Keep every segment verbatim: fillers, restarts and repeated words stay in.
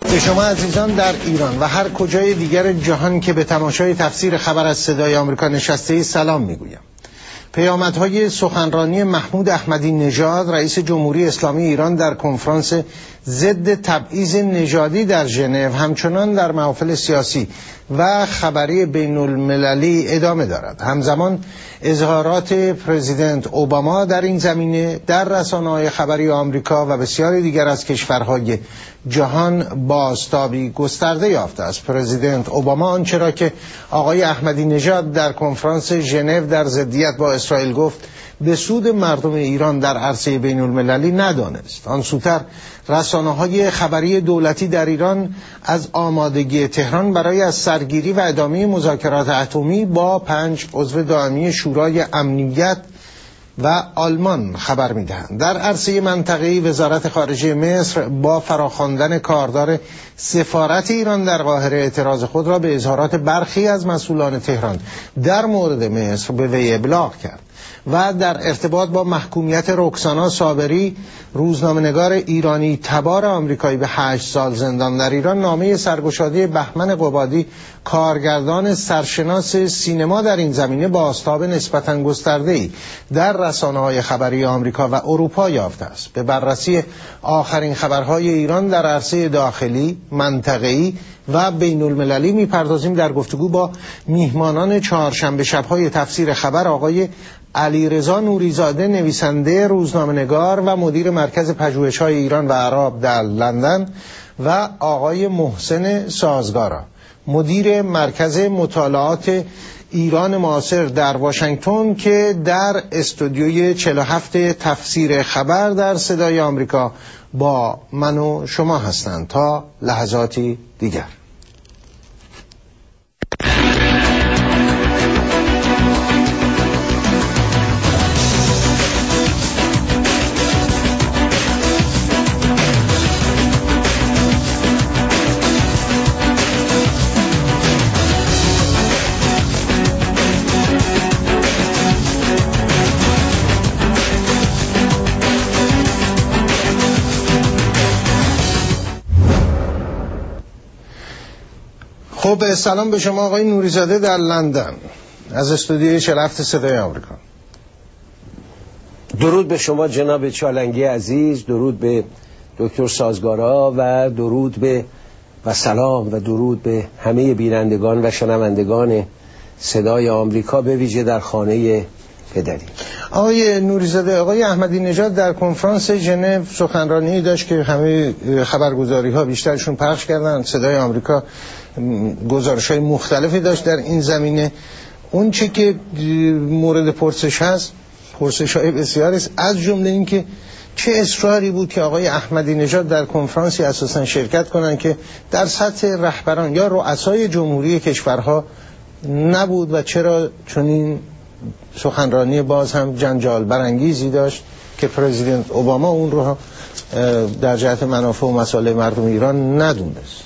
به شما عزیزان در ایران و هر کجای دیگر جهان که به تماشای تفسیر خبر از صدای آمریکا نشسته سلام میگویم. پیامدهای سخنرانی محمود احمدی نژاد رئیس جمهوری اسلامی ایران در کنفرانس ضد تبعیض نژادی در ژنو همچنان در محافل سیاسی و خبری بین المللی ادامه دارد. همزمان اظهارات پرزیدنت اوباما در این زمینه در رسانه‌های خبری آمریکا و بسیاری دیگر از کشورهای جهان بازتابی گسترده یافته است. پرزیدنت اوباما آنچه را که آقای احمدی نژاد در کنفرانس ژنو در ضدیت با اسرائیل گفت به سود مردم ایران در عرصه بین المللی ندانست. آن سوتر رسانه‌های خبری دولتی در ایران از آمادگی تهران برای از سرگیری و ادامه مذاکرات اتمی با پنج عضو دائمی شورای امنیت و آلمان خبر می‌دهند. در عرصه منطقه‌ای وزارت خارجه مصر با فراخواندن کاردار سفارت ایران در قاهره اعتراض خود را به اظهارات برخی از مسئولان تهران در مورد مصر به وی ابلاغ کرد. و در ارتباط با محکومیت رکسانا صابری روزنامه‌نگار ایرانی تبار آمریکایی به هشت سال زندان در ایران نامه سرگشاده بهمن قبادی کارگردان سرشناس سینما در این زمینه بازتاب نسبتاً گسترده‌ای در رسانه‌های خبری آمریکا و اروپا یافته است. به بررسی آخرین خبرهای ایران در عرصه داخلی، منطقه‌ای و بین المللی می‌پردازیم در گفتگو با میهمانان چهارشنبه شب‌های تفسیر خبر آقای علیرضا نوریزاده نویسنده، روزنامه‌نگار و مدیر مرکز پژوهش‌های ایران و عرب در لندن و آقای محسن سازگارا مدیر مرکز مطالعات ایران معاصر در واشنگتن که در استودیوی چهل و هفت تفسیر خبر در صدای آمریکا با من و شما هستند تا لحظاتی دیگر. خب سلام به شما آقای نوریزاده در لندن از استودیوی چهل و هفت صدای آمریکا. درود به شما جناب چالنگی عزیز، درود به دکتر سازگارا و درود به و سلام و درود به همه بینندگان و شنوندگان صدای آمریکا به ویژه در خانه پدری. آقای نوریزاده، آقای احمدی نژاد در کنفرانس ژنو سخنرانی داشت که همه خبرگزاری ها بیشترشون پخش کردن. صدای آمریکا گزارش های مختلفی داشت در این زمینه. اون چی که مورد پرسش هست، پرسش های بسیاری است، از جمله این که چه اصراری بود که آقای احمدی نژاد در کنفرانسی اساسا شرکت کنند که در سطح رهبران یا رؤسای جمهوری کشورها نبود و چرا چنین سخنرانی باز هم جنجال برانگیزی داشت که پرزیدنت اوباما اون رو در جهت منافع و مسائل مردم ایران ندونست.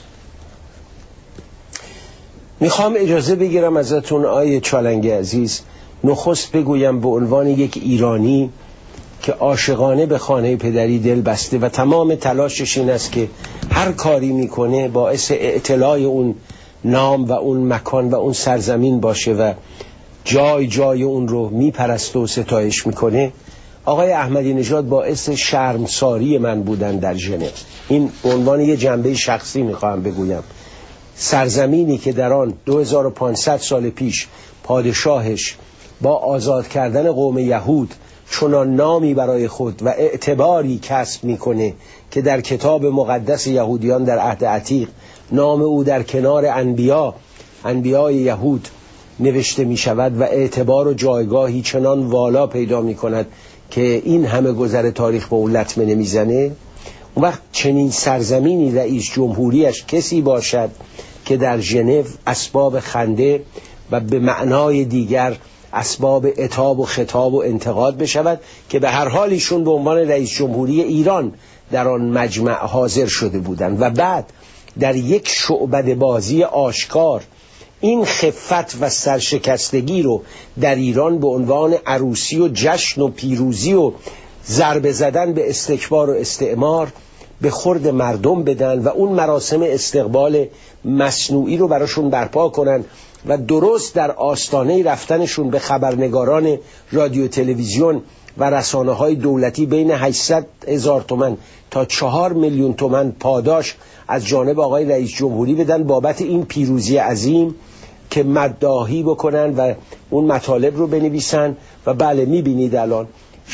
میخوام اجازه بگیرم ازتون آیه چالنگی عزیز، نخست بگویم به عنوان یک ایرانی که عاشقانه به خانه پدری دل بسته و تمام تلاشش این است که هر کاری میکنه باعث اطلاع اون نام و اون مکان و اون سرزمین باشه و جای جای اون رو میپرسته و ستایش میکنه، آقای احمدی نژاد باعث شرمساری من بودن در ژنو. این به عنوان یه جنبه شخصی میخوام بگویم. سرزمینی که در آن دو هزار و پانصد سال پیش پادشاهش با آزاد کردن قوم یهود چنان نامی برای خود و اعتباری کسب میکنه که در کتاب مقدس یهودیان در عهد عتیق نام او در کنار انبیا انبیای یهود نوشته می شود و اعتبار و جایگاهی چنان والا پیدا می کند که این همه گذر تاریخ به اون لطمه نمی زنه. اون وقت چنین سرزمینی رئیس جمهوریش کسی باشد که در ژنو اسباب خنده و به معنای دیگر اسباب عتاب و خطاب و انتقاد بشود که به هر حال ایشون به عنوان رئیس جمهوری ایران در آن مجمع حاضر شده بودند و بعد در یک شعبده بازی آشکار این خفت و سرشکستگی رو در ایران به عنوان عروسی و جشن و پیروزی و ضربه زدن به استکبار و استعمار به خورد مردم بدن و اون مراسم استقبال مصنوعی رو براشون برپا کنن و درست در آستانه رفتنشون به خبرنگاران رادیو تلویزیون و رسانه های دولتی بین هشتصد هزار تومان تا چهار میلیون تومان پاداش از جانب آقای رئیس جمهوری بدن بابت این پیروزی عظیم که مداحی بکنن و اون مطالب رو بنویسن. و بله میبینید الان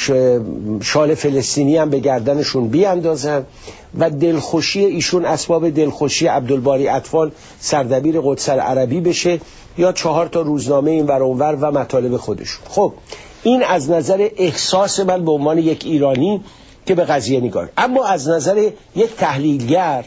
شال فلسطینی هم به گردنشون بیاندازن و دلخوشی ایشون اسباب دلخوشی عبدالباری اطفال سردبیر قدس العربی بشه یا چهار تا روزنامه این ور اون ور و مطالب خودشون. خب این از نظر احساس من به عنوان یک ایرانی که به قضیه نگاه، اما از نظر یک تحلیلگر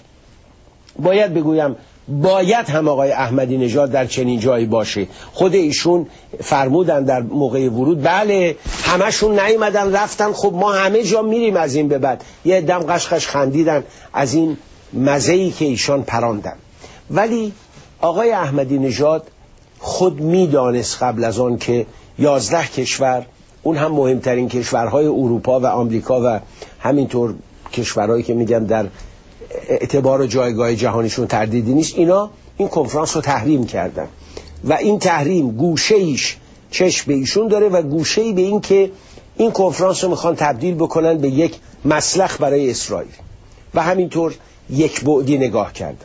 باید بگویم باید هم آقای احمدی نژاد در چنین جایی باشه. خود ایشون فرمودن در موقع ورود بله همشون نیومدن رفتن، خب ما همه جا میریم از این به بعد. یه دم قشقش خندیدن از این مزه‌ای که ایشان پراندن. ولی آقای احمدی نژاد خود میدانست قبل از آن که یازده کشور، اون هم مهمترین کشورهای اروپا و آمریکا و همینطور کشورهایی که میگم در اعتبار و جایگاه جهانیشون تردیدی نیست، اینا این کنفرانس رو تحریم کردن و این تحریم گوشه ایش چشم به ایشون داره و گوشه ای به این که این کنفرانس رو میخوان تبدیل بکنن به یک مسلخ برای اسرائیل و همینطور یک بعدی نگاه کردن.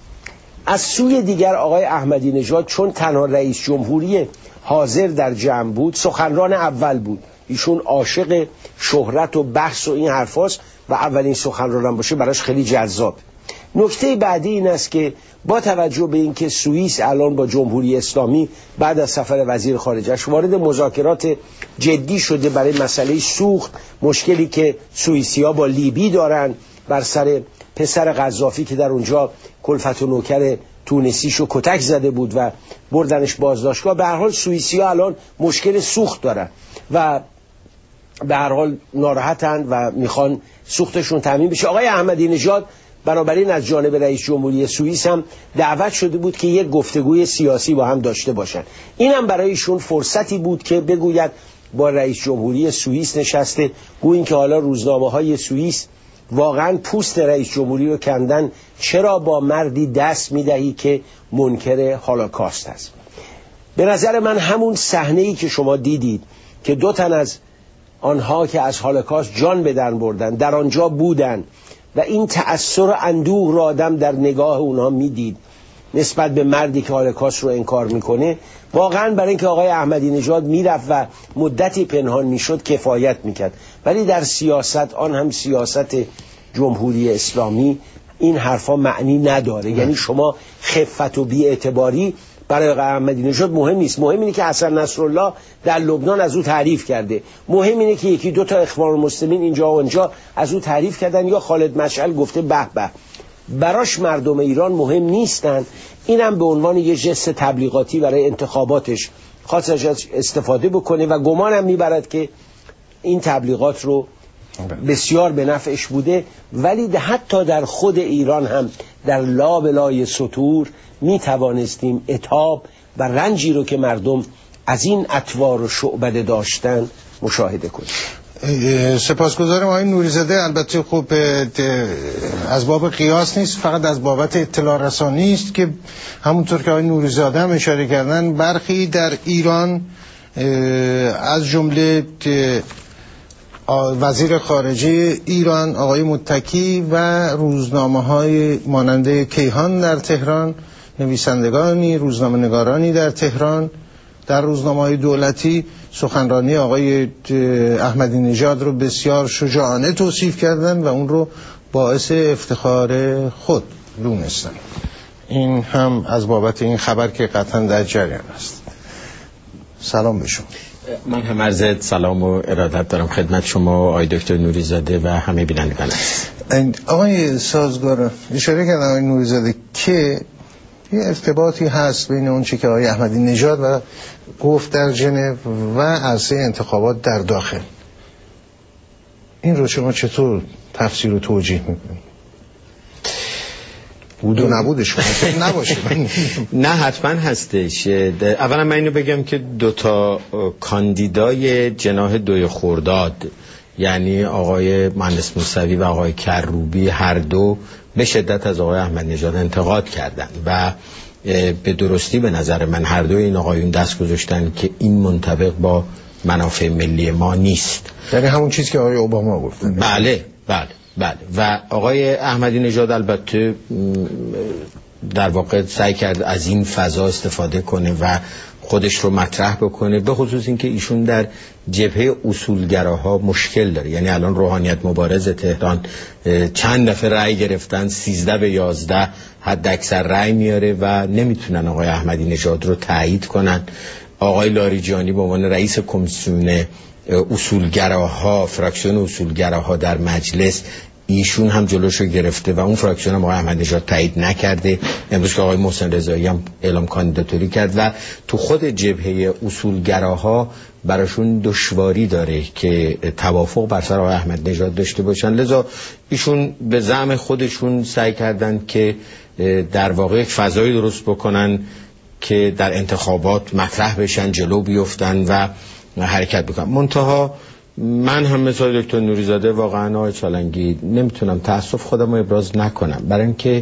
از سوی دیگر آقای احمدی نژاد چون تنها رئیس جمهوری حاضر در جمع بود، سخنران اول بود، ایشون عاشق شهرت و بحث و این حرفاست و اولین سخنرانم باشه براش خیلی جذاب. نکته بعدی این است که با توجه به اینکه سوئیس الان با جمهوری اسلامی بعد از سفر وزیر خارجش وارد مذاکرات جدی شده برای مسئله سوخت، مشکلی که سوئیسی‌ها با لیبی دارن بر سر پسر قذافی که در اونجا کلفت و نوکر تونسیشو کتک زده بود و بردنش بازداشتگاه، به هر حال سوئیسی‌ها الان مشکل سوخت دارن و به هر حال ناراحتن و میخوان سوختشون تامین بشه. آقای احمدی نژاد بنابراین از جانب رئیس جمهوری سوئیس هم دعوت شده بود که یک گفتگوی سیاسی با هم داشته باشن. این هم برایشون فرصتی بود که بگوید با رئیس جمهوری سوئیس نشسته، گویین که حالا روزنامه‌های سوئیس واقعا پوست رئیس جمهوری رو کندن، چرا با مردی دست میدهی که منکر هولوکاست است. به نظر من همون صحنه‌ای که شما دیدید که دو تن از آنها که از هولوکاست جان به در بردن در آنجا بودن و این تأثیر و اندوه را آدم در نگاه اونها میدید نسبت به مردی که هولوکاست رو انکار میکنه، واقعا برای اینکه آقای احمدی نژاد میرفت و مدتی پنهان میشد کفایت میکرد. ولی در سیاست، آن هم سیاست جمهوری اسلامی، این حرفا معنی نداره. یعنی شما خفت و بی‌اعتباری برای آقای احمدی نژاد مهم نیست. مهم اینه که حسن نصرالله در لبنان از او تعریف کرده، مهم اینه که یکی دو تا اخوان المسلمین اینجا و اونجا از او تعریف کردن یا خالد مشعل گفته به به. براش مردم ایران مهم نیستن. اینم به عنوان یه ژست تبلیغاتی برای انتخاباتش خواست ازش استفاده بکنه و گمانم میبرد که این تبلیغات رو بسیار به نفعش بوده. ولی حتی در خود ایران هم در لابلای سطور می توانستیم عتاب و رنجی رو که مردم از این اطوار و شعبده داشتن مشاهده کنیم. سپاسگزارم آقای نوری‌زاده. البته خب از باب قیاس نیست، فقط از بابت اطلاع رسانی است که همونطور که آقای نوری‌زاده هم اشاره کردن برخی در ایران از جمله وزیر خارجه ایران آقای متکی و روزنامه‌های مانند کیهان در تهران، نویسندگانی، روزنامه‌نگارانی در تهران، در روزنامه‌های دولتی سخنرانی آقای احمدی نژاد رو بسیار شجاعانه توصیف کردن و اون رو باعث افتخار خود دونستن. این هم از بابت این خبر که قطعا در جریان است. سلام به شما. من هم عرض سلام و ارادت دارم خدمت شما آقای دکتر نوری‌زاده و همه بینندگان. آقای سازگار اشاره کردن آقای نوری‌زاده که یه ارتباطی هست بین اون چی که آقای احمدی نژاد و گفت در ژنو و عرصه انتخابات در داخل. این رو شما چطور تفسیر و توجیه میکنید؟ بود و نبودش نباشه. نه حتما هستش. اولا من اینو بگم که دوتا کاندیدای جناح دوی خرداد یعنی آقای مهندس موسوی و آقای کروبی هر دو به شدت از آقای احمدی نژاد انتقاد کردند و به درستی به نظر من هر دو این آقایون دست گذاشتن که این منطبق با منافع ملی ما نیست. یعنی همون چیزی که آقای اوباما گفتن. بله بله بله. و آقای احمدی نژاد البته در واقع سعی کرد از این فضا استفاده کنه و خودش رو مطرح بکنه، به خصوص اینکه ایشون در جبهه اصولگراها مشکل داره. یعنی الان روحانیت مبارز تهران چند دفعه رأی گرفتن، سیزده به یازده حد اکثر رأی میاره و نمیتونن آقای احمدی نژاد رو تایید کنن. آقای لاریجانی به عنوان رئیس کمیسیون اصولگراها، فراکسیون اصولگراها در مجلس، ایشون هم جلوشو گرفته و اون فراکسیون هم آقای احمدی نژاد تایید نکرده. امروز که آقای محسن رضایی هم اعلام کاندیداتوری کرد و تو خود جبهه اصولگراها براشون دشواری داره که توافق بر سر آقای احمدی نژاد داشته باشن، لذا ایشون به زعم خودشون سعی کردن که در واقع یک فضایی درست بکنن که در انتخابات مطرح بشن، جلو بیفتن و حرکت بکنن. منتها من هم مثل دکتر نوریزاده واقعا آقای چالنگی نمیتونم تأسف خودم رو ابراز نکنم، برای اینکه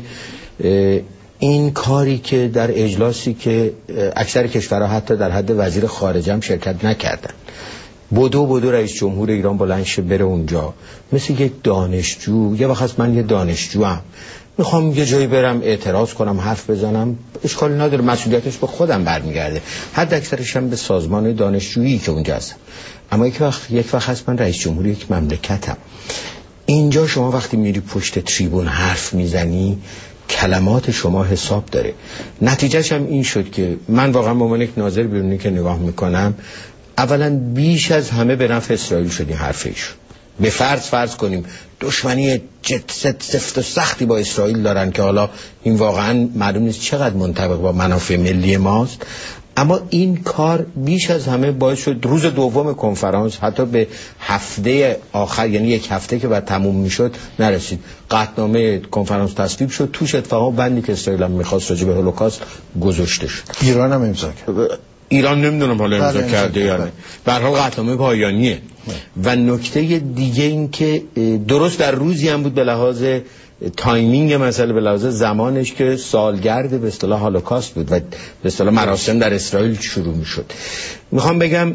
این کاری که در اجلاسی که اکثر کشورها حتی در حد وزیر خارجه هم شرکت نکردن، بدو بدو رئیس جمهور ایران بلند شه بره اونجا مثل یک دانشجو، یه وقت من یه دانشجو هم میخوام یه جایی برم اعتراض کنم، حرف بزنم، اشکالی نداره، مسئولیتش به خودم برمیگرده، حد اکثرش هم به سازمان دانشجویی که اونجا هستم. اما یک وقت یک وقت هست من رئیس جمهور یک مملکتم. اینجا شما وقتی میری پشت تریبون حرف میزنی کلمات شما حساب داره. نتیجهش هم این شد که من واقعا به عنوان یک ناظر بیرونی که نگاه میکنم، اولا بیش از همه به نفع اسرائیل شد این حرف ایشون. به فرض فرض کنیم دشمنی جد سفت و سختی با اسرائیل دارن که حالا این واقعا معلوم نیست چقدر منطبق با منافع ملی ماست، اما این کار بیش از همه باعث شد روز دوم کنفرانس حتی به هفته آخر، یعنی یک هفته که بعد تموم میشد نرسید. قطعنامه کنفرانس تصویب شد، توش اتفاقا بندی که اسرائیل هم میخواست راجع به هولوکاست گذاشته شد. ایران هم امضا کرد. ایران نمیدونم حالا امضا کرده یا نه، به هر حال قطعنامه پایانیه. و نکته دیگه این که درست در روزی هم بود به لحاظ تایمینگ مسئله، به لحاظ زمانش که سالگرد به اصطلاح هولوکاست بود و به اصطلاح مراسم در اسرائیل شروع میشد. میخوام بگم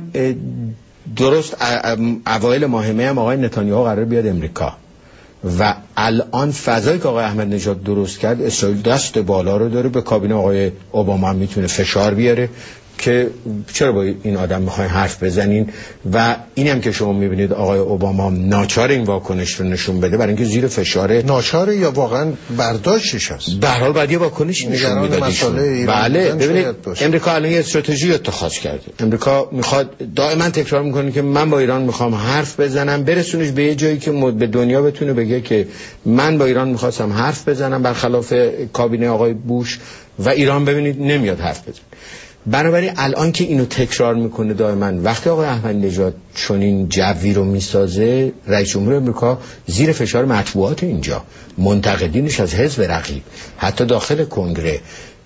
درست اوایل ماه می هم آقای نتانیاهو قرار بیاد امریکا و الان فضایی که آقای احمدی نژاد درست کرد، اسرائیل دست بالا رو داره، به کابینه آقای اوباما هم میتونه فشار بیاره که چرا با این آدم میخواین حرف بزنین. و این هم که شما میبینید آقای اوباما ناچار این واکنش رو نشون بده، برای اینکه زیر فشار ناچاره یا واقعا برداشتش هست. به هر حال بعد یه واکنش نشون میدادیشون. بله ببینید امریکا الان یه استراتژی اتخاذ کرده. امریکا میخواد، دائما تکرار میکنه که من با ایران میخوام حرف بزنم، برسونش به یه جایی که به دنیا بتونه بگه که من با ایران میخواستم حرف بزنم برخلاف کابینه آقای بوش، و ایران ببینید نمیاد حرف بزنه. بنابراین الان که اینو تکرار میکنه دائما، وقتی آقای احمدی نژاد چنین جوی رو میسازه، رئیس جمهور آمریکا زیر فشار مطبوعات اینجا، منتقدینش از حزب رقیب، حتی داخل کنگره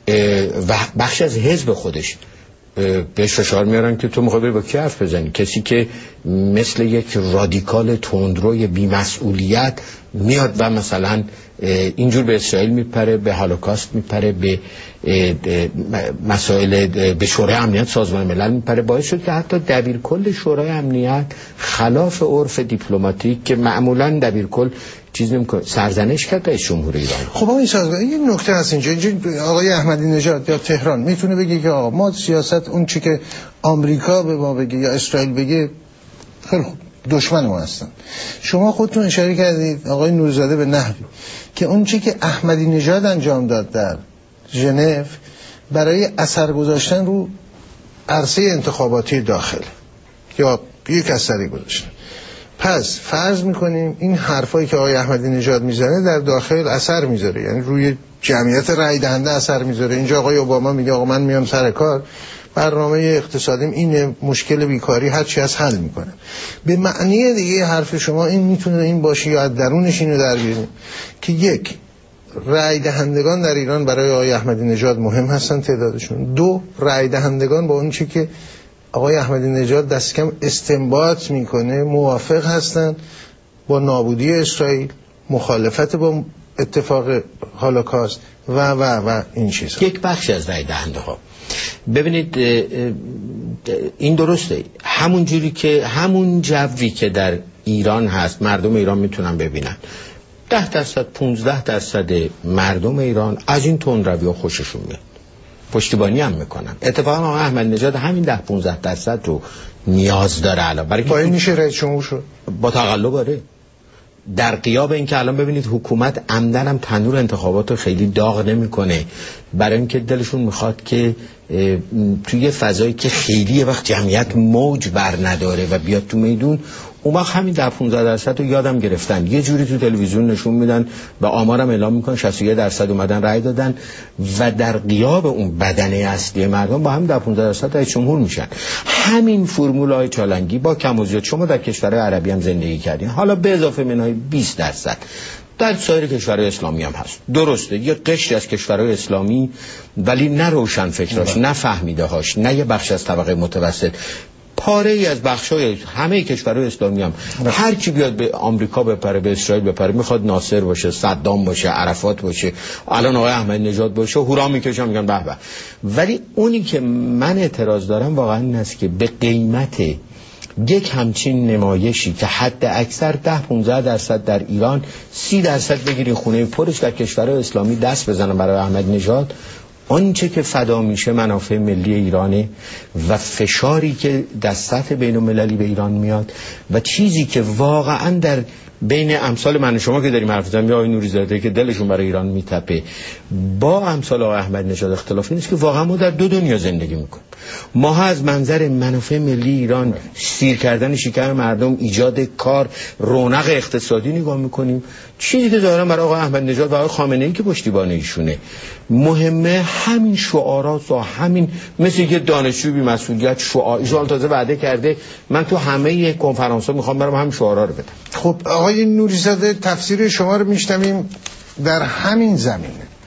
و بخش از حزب خودش بهش فشار میارن که تو میخوای بری با کی حرف بزنی؟ کسی که مثل یک رادیکال تندروی بی‌مسئولیت میاد و مثلا اینجور به اسرائیل میپره، به هولوکاست میپره، به مسائل به شورای امنیت سازمان ملل میپره، باعث شد که حتی دبیرکل شورای امنیت خلاف عرف دیپلماتیک که معمولا دبیرکل چیز نمیکنه سرزنش کرد رئیس جمهور ایران. خب این سازمان یه نکته هست اینجا. اینجا آقای احمدی نژاد یا تهران میتونه بگه که آقا ما سیاست اون چی که آمریکا به ما بگه یا اسرائیل بگه خیلی خوب دشمن ما هستن. شما خودتون اشاره کردید آقای نوریزاده به نحوی که اون چی که احمدی نژاد انجام داد در ژنو برای اثر گذاشتن رو عرصه انتخاباتی داخل یا یک اثری گذاشتن. پس فرض میکنیم این حرفایی که آقای احمدی نژاد میزنه در داخل اثر میذاره، یعنی روی جمعیت رای دهنده اثر میذاره. اینجا آقای اوباما میگه آقا من میام سر کار، برنامه اقتصادیم اینه، مشکل بیکاری هر چی از حل میکنه. به معنی دیگه حرف شما این میتونه این باشه یا از درونش اینو در بیاریم که یک، رای دهندگان در ایران برای آقای احمدی نژاد مهم هستن تعدادشون. دو، رای دهندگان با اون چی که آقای احمدی نژاد دست کم استنباط میکنه موافق هستن با نابودی اسرائیل، مخالفت با اتفاق هولوکاست و و و این چیزا. یک بخش از رای دهنده ها، ببینید این درسته، همون جوری که همون جوی که در ایران هست مردم ایران میتونن ببینن، ده درصد پونزده درصد مردم ایران از این تندروی ها خوششون میاد، پشتیبانی هم میکنن. اتفاقا آقای احمدی نژاد همین ده پونزده درصد رو نیاز داره الان، برای با این میشه رئیس جمهور شد با تقلب. آره، در غیاب این که الان ببینید حکومت عمدن هم تنور انتخابات خیلی داغ نمیکنه، برای اینکه دلشون میخواد که توی فضایی که خیلی وقت جمعیت موج بر نداره و بیاد تو میدون، اون وقت همین ده پونزده درصد رو یادم گرفتن، یه جوری تو تلویزیون نشون میدن و آمارم اعلام میکنن شصت و یک درصد اومدن رأی دادن و در غیاب اون بدنه اصلی مردم با هم ده پونزده درصد رئیس جمهور میشن. همین فرمولای چالنگی با کم و زیاد شما در کشورهای عربی هم زندگی کردین، حالا به اضافه منهای بیست درصد در سایر کشورهای اسلامی هم هست. درسته یه قشری از کشورهای اسلامی، ولی نه روشن فکراش، نه فهمیده هاش، نه یه بخش از طبقه متوسط، پاره ای از بخشای همه کشورهای اسلامی هم هر کی بیاد به آمریکا بپره، به اسرائیل بپره، میخواد ناصر باشه، صدام باشه، عرفات باشه، الان آقای احمدی نژاد باشه، هورا میکشن میگن به به. ولی اونی که من اعتراض دارم واقعا این است که به قیمت یک همچین نمایشی که حد اکثر ده پونزده درصد در ایران، سی درصد بگیرین خونه پرش در کشورهای اسلامی دست بزنن برای احمدی نژاد، آنچه که فدا میشه منافع ملی ایرانه و فشاری که در سطح بین المللی به ایران میاد و چیزی که واقعا در بین امثال من شما که داریم حرف میزنیم یا آقای نوری زاده که دلشون برای ایران میتپه، با امثال آقای احمدی نژاد اختلاف نیست که واقعا ما در دو دنیا زندگی میکنیم. ما ها از منظر منافع ملی ایران، سیر کردن شکم مردم، ایجاد کار، رونق اقتصادی نگاه میکنیم. چیزی که دارم برای آقای احمدی نژاد و آقای خامنه ای که پشتیبان ایشونه مهمه، همین شعارات و همین، مثل یه دانشجو بی مسئولیت شعار ایشون تازه وعده کرده من تو همه کنفرانس‌ها میخوام برام همین شعارا رو بدم. خب آقای نوری زاده تفسیر شما رو میشنویم در همین زمینه.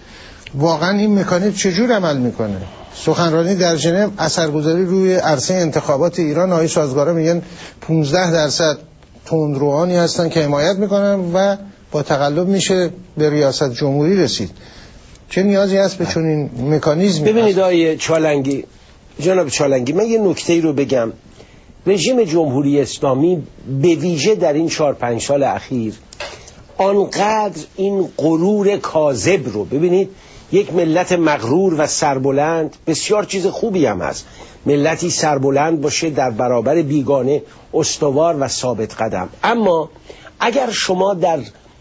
واقعا این مکانیزم چجور عمل میکنه؟ سخنرانی در ژنو اثرگذاری روی عرصه انتخابات ایران، آقای سازگارا میگن پونزده درصد تندروانی هستن که حمایت میکنن و با تقلب میشه به ریاست جمهوری رسید. چه نیازی هست به چنین مکانیزمی؟ ببینید آقای چالنگی، جناب چالنگی، من یه نکته‌ای رو بگم. رژیم جمهوری اسلامی به ویژه در این چهار پنج سال اخیر آنقدر این غرور کاذب رو، ببینید یک ملت مغرور و سربلند بسیار چیز خوبی هم هست، ملتی سربلند باشه در برابر بیگانه استوار و ثابت قدم، اما اگر شما در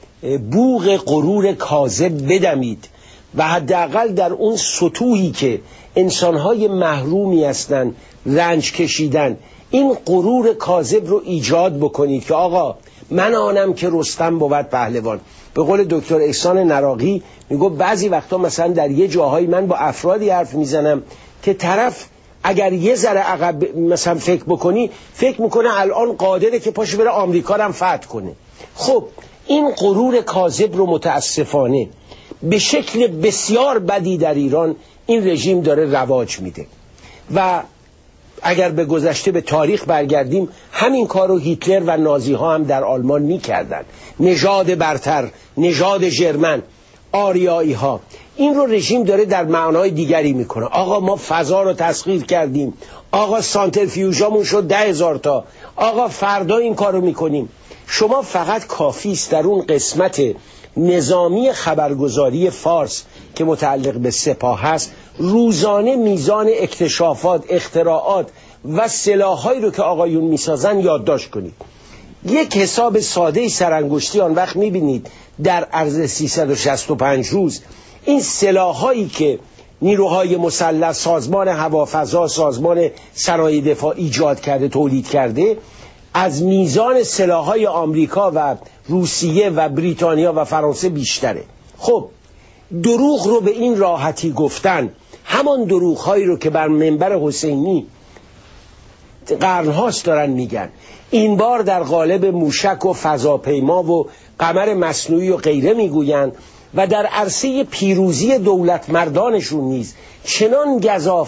بوق غرور کاذب بدمید و حداقل در اون سطوحی که انسانهای محرومی هستن رنج کشیدن این غرور کاذب رو ایجاد بکنید که آقا من آنم که رستم بود پهلوان. به قول دکتر احسان نراقی میگه بعضی وقتا مثلا در یه جاهایی من با افرادی حرف میزنم که طرف اگر یه ذره عقب مثلا فکر بکنی فکر میکنه الان قادره که پاشو بره آمریکا رو هم فتح کنه. خب این غرور کاذب رو متاسفانه به شکل بسیار بدی در ایران این رژیم داره رواج میده و اگر به گذشته به تاریخ برگردیم همین کارو هیتلر و نازی ها هم در آلمان میکردن. نژاد برتر، نژاد ژرمن، آریایی ها، این رو رژیم داره در معنای دیگری میکنه. آقا ما فضا رو تسخیر کردیم، آقا سانترفیوژامون شد ده هزار تا، آقا فردا این کارو میکنیم. شما فقط کافی است در اون قسمت نظامی خبرگزاری فارس که متعلق به سپاه هست روزانه میزان اکتشافات، اختراعات و سلاح‌هایی رو که آقایون میسازن یادداشت کنید. یک حساب ساده سرانگشتی آن وقت میبینید در عرض سیصد و شصت و پنج روز این سلاح‌هایی که نیروهای مسلح، سازمان هوافضا، سازمان صنایع دفاع ایجاد کرده، تولید کرده، از میزان سلاح‌های آمریکا و روسیه و بریتانیا و فرانسه بیشتره. خب دروغ رو به این راحتی گفتن، همان دروغ‌هایی رو که بر منبر حسینی قرن‌هاست دارن میگن، این بار در قالب موشک و فضاپیما و قمر مصنوعی و غیره میگویند و در عرصه پیروزی دولت مردانشون نیز چنان گزاف